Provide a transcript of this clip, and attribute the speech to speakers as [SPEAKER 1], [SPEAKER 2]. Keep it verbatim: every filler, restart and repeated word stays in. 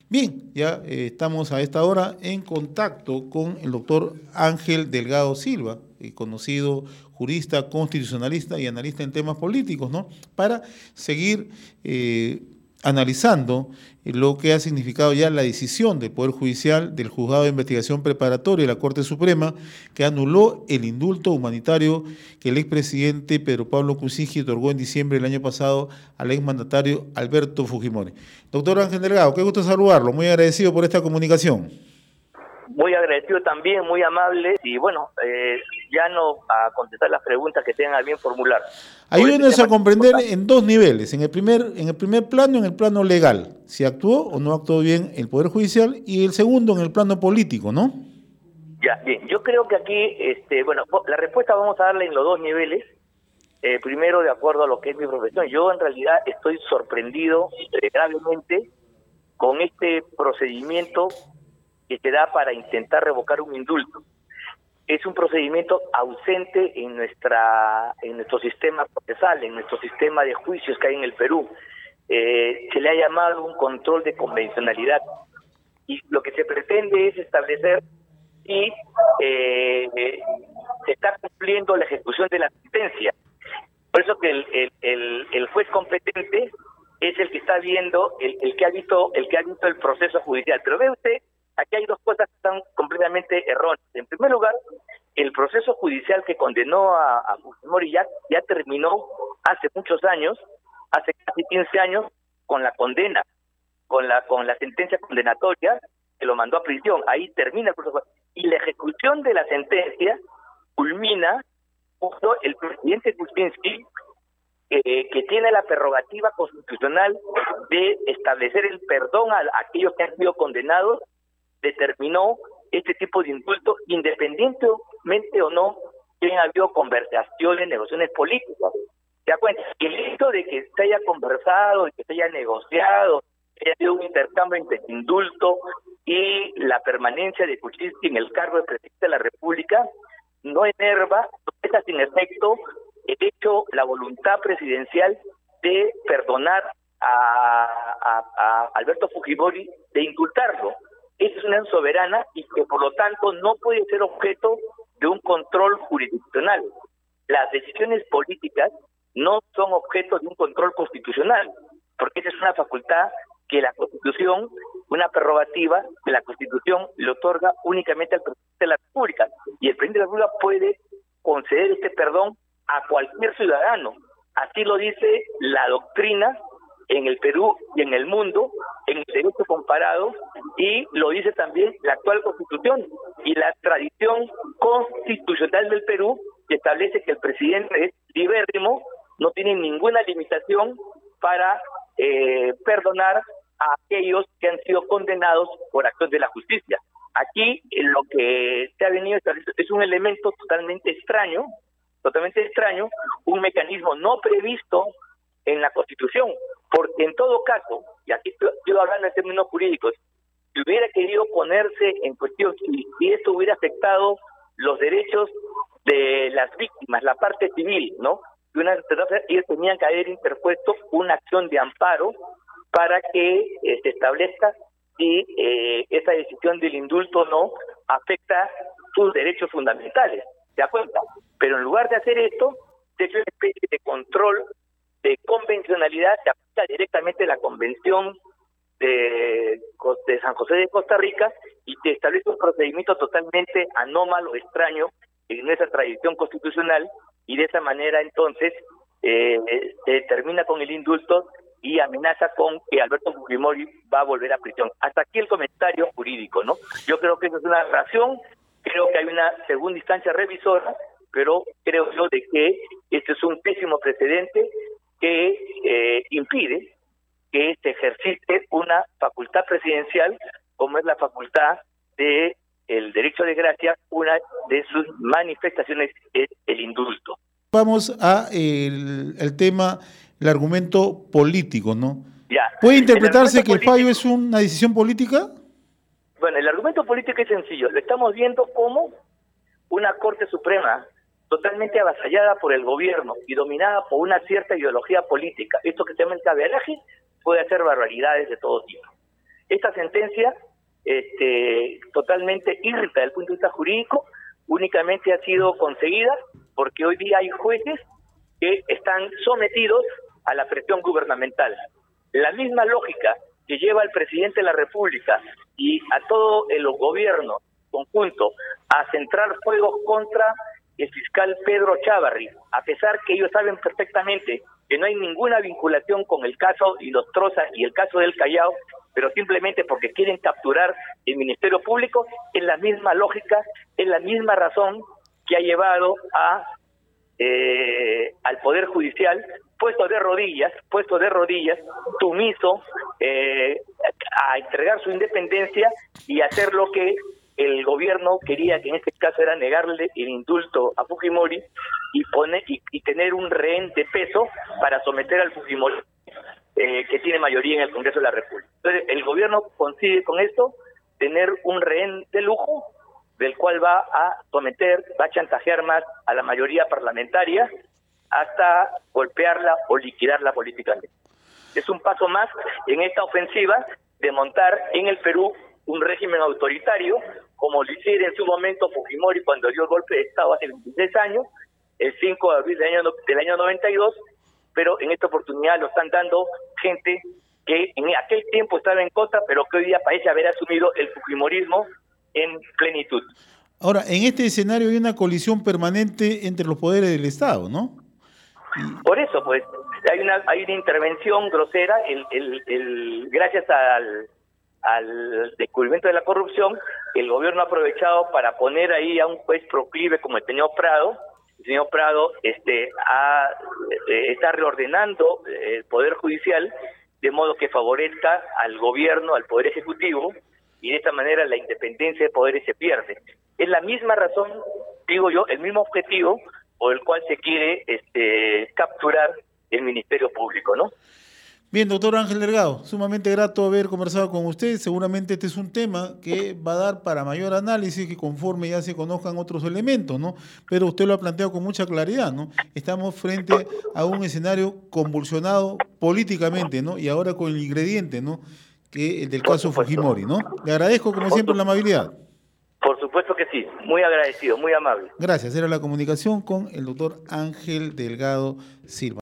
[SPEAKER 1] Bien, ya eh, estamos a esta hora en contacto con el doctor Ángel Delgado Silva, eh, conocido jurista, constitucionalista y analista en temas políticos, ¿no? Para seguir eh, analizando lo que ha significado ya la decisión del Poder Judicial del Juzgado de Investigación Preparatoria de la Corte Suprema, que anuló el indulto humanitario que el expresidente Pedro Pablo Kuczynski otorgó en diciembre del año pasado al exmandatario Alberto Fujimori. Doctor Ángel Delgado, qué gusto saludarlo, muy agradecido por esta comunicación.
[SPEAKER 2] Muy agradecido también, muy amable, y bueno, eh, ya no a contestar las preguntas que tengan a bien formular.
[SPEAKER 1] Ayúdenos a comprender en dos niveles, en el primer en el primer plano, en el plano legal, si actuó o no actuó bien el Poder Judicial, y el segundo en el plano político, ¿no?
[SPEAKER 2] Ya, bien, yo creo que aquí, este, bueno, la respuesta vamos a darle en los dos niveles. Eh, primero, de acuerdo a lo que es mi profesión, yo en realidad estoy sorprendido eh, gravemente con este procedimiento que se da para intentar revocar un indulto. Es un procedimiento ausente en nuestra en nuestro sistema procesal, en nuestro sistema de juicios que hay en el Perú. Eh, se le ha llamado un control de convencionalidad, y lo que se pretende es establecer si eh, eh, se está cumpliendo la ejecución de la sentencia. Por eso que el, el, el, el juez competente es el que está viendo, el, el que ha visto, el que ha visto el proceso judicial. Pero ve usted, aquí hay dos cosas que están completamente erróneas. En primer lugar, el proceso judicial que condenó a, a Fujimori ya, ya terminó hace muchos años, hace casi quince años, con la condena, con la con la sentencia condenatoria que lo mandó a prisión. Ahí termina el proceso. Y la ejecución de la sentencia culmina cuando el presidente Kuczynski, eh, que tiene la prerrogativa constitucional de establecer el perdón a, a aquellos que han sido condenados, determinó este tipo de indulto, independientemente o no que hayan habido conversaciones, negociaciones políticas. ¿Se da cuenta? El hecho de que se haya conversado, de que se haya negociado, que haya habido un intercambio entre el indulto y la permanencia de Kuczynski en el cargo de presidente de la República, no enerva, no deja sin efecto el hecho, la voluntad presidencial de perdonar a, a, a Alberto Fujimori, de indultarlo. Esa es una soberana y que por lo tanto no puede ser objeto de un control jurisdiccional. Las decisiones políticas no son objeto de un control constitucional, porque esa es una facultad que la Constitución, una prerrogativa que la Constitución le otorga únicamente al presidente de la República, y el presidente de la República puede conceder este perdón a cualquier ciudadano. Así lo dice la doctrina en el Perú y en el mundo, en el derecho comparado, y lo dice también la actual Constitución y la tradición constitucional del Perú, que establece que el presidente es libérrimo, no tiene ninguna limitación para eh, perdonar a aquellos que han sido condenados por actos de la justicia. Aquí eh, lo que se ha venido estableciendo es un elemento totalmente extraño, totalmente extraño, un mecanismo no previsto en la Constitución, porque en todo caso, y aquí estoy hablando en términos jurídicos, si hubiera querido ponerse en cuestión, si, si esto hubiera afectado los derechos de las víctimas, la parte civil, ¿no? Y una, ellos tenían que haber interpuesto una acción de amparo para que eh, se establezca si eh, esa decisión del indulto no afecta sus derechos fundamentales, ¿se da cuenta? Pero en lugar de hacer esto, se hace una especie de control de convencionalidad, se aplica directamente la Convención de, de San José de Costa Rica y se establece un procedimiento totalmente anómalo, extraño en nuestra tradición constitucional, y de esa manera entonces eh, se termina con el indulto y amenaza con que Alberto Fujimori va a volver a prisión. Hasta aquí el comentario jurídico, ¿no? Yo creo que eso es una razón, creo que hay una segunda instancia revisora, pero creo yo de que este es un pésimo precedente que eh, impide que se ejercite una facultad presidencial como es la facultad de el derecho de gracia. Una de sus manifestaciones es el indulto.
[SPEAKER 1] Vamos a el, el tema, el argumento político, ¿no?
[SPEAKER 2] Ya.
[SPEAKER 1] ¿Puede interpretarse
[SPEAKER 2] el
[SPEAKER 1] que el fallo es una decisión política?
[SPEAKER 2] Bueno, el argumento político es sencillo. Lo estamos viendo como una Corte Suprema totalmente avasallada por el gobierno y dominada por una cierta ideología política. Esto que se llama el cabelaje puede hacer barbaridades de todo tipo. Esta sentencia, este, totalmente irrita desde el punto de vista jurídico, únicamente ha sido conseguida porque hoy día hay jueces que están sometidos a la presión gubernamental. La misma lógica que lleva al presidente de la República y a todo el gobierno conjunto a centrar fuegos contra el fiscal Pedro Chávarri, a pesar que ellos saben perfectamente que no hay ninguna vinculación con el caso Inostroza y el caso del Callao, pero simplemente porque quieren capturar el Ministerio Público, es la misma lógica, es la misma razón que ha llevado a eh, al Poder Judicial puesto de rodillas, puesto de rodillas, sumiso, eh, a entregar su independencia y hacer lo que el gobierno quería, que en este caso era negarle el indulto a Fujimori y poner y, y tener un rehén de peso para someter al Fujimori, eh, que tiene mayoría en el Congreso de la República. Entonces, el gobierno consigue con esto tener un rehén de lujo, del cual va a someter, va a chantajear más a la mayoría parlamentaria hasta golpearla o liquidarla políticamente. Es un paso más en esta ofensiva de montar en el Perú un régimen autoritario, como lo hiciera en su momento Fujimori cuando dio el golpe de Estado hace veintiséis años, el cinco de abril del año, del año noventa y dos, pero en esta oportunidad lo están dando gente que en aquel tiempo estaba en contra, pero que hoy día parece haber asumido el fujimorismo en plenitud.
[SPEAKER 1] Ahora, en este escenario hay una colisión permanente entre los poderes del Estado, ¿no? Y...
[SPEAKER 2] Por eso, pues, hay una hay una intervención grosera, el, el, el gracias al al descubrimiento de la corrupción, el gobierno ha aprovechado para poner ahí a un juez proclive como el señor Prado. El señor Prado este ha, eh, está reordenando el Poder Judicial de modo que favorezca al gobierno, al Poder Ejecutivo, y de esta manera la independencia de poderes se pierde. Es la misma razón, digo yo, el mismo objetivo por el cual se quiere este capturar el Ministerio Público, ¿no?
[SPEAKER 1] Bien, doctor Ángel Delgado, sumamente grato haber conversado con usted. Seguramente este es un tema que va a dar para mayor análisis que conforme ya se conozcan otros elementos, ¿no? Pero usted lo ha planteado con mucha claridad, ¿no? Estamos frente a un escenario convulsionado políticamente, ¿no? Y ahora con el ingrediente, ¿no? Que el del caso Fujimori, ¿no? Le agradezco como siempre la amabilidad.
[SPEAKER 2] Por supuesto que sí, muy agradecido, muy amable.
[SPEAKER 1] Gracias, era la comunicación con el doctor Ángel Delgado Silva.